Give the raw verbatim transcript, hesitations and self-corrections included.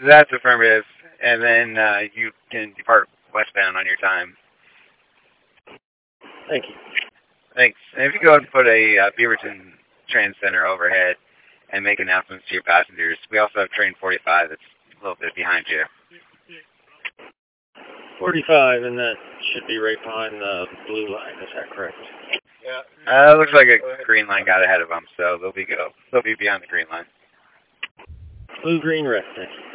That's affirmative. And then uh, you can depart westbound on your time. Thank you. Thanks. And if you go and put a uh, Beaverton Trans Center overhead and make announcements to your passengers, we also have train forty-five that's a little bit behind you. forty-five, and that should be right behind the blue line. Is that correct? Yeah. Uh, looks like a green line got ahead of them, so they'll be go. They'll be beyond the green line. Blue, green, red. Thank you.